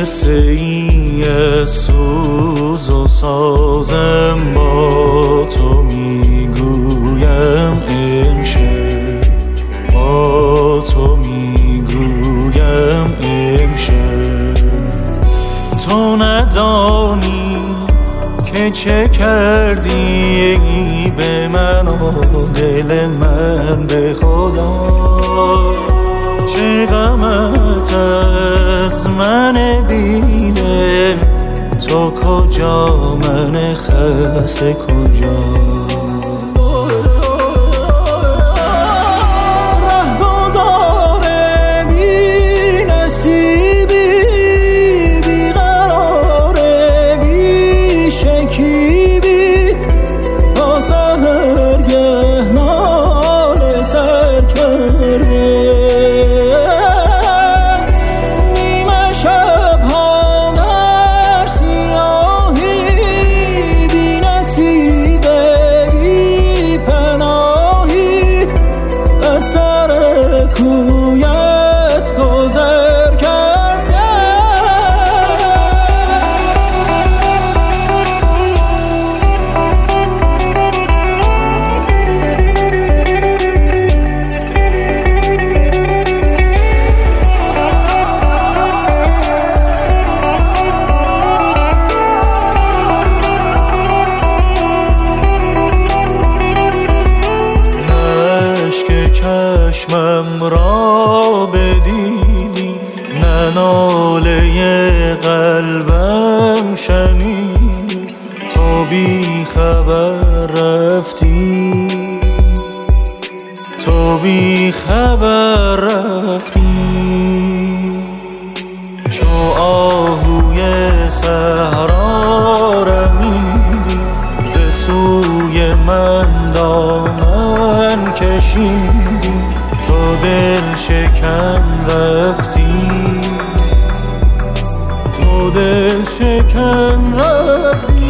قصه ای از سوز و سازم با تو میگویم امشب، با تو میگویم امشب. تو ندانی که چه کردی به من و دل من به خدا، چه غمت از من بیدل، تو کجا من خسته کجا. چشمم را بدیدی، نه ناله قلبم شنیدی، تو بی خبر رفتی، تو بی خبر رفتی. چو آهوی صحرا رمیدی، ز سوی من دامن کشیدی، تو دل شکن رفتی، تو دل شکن رفتی.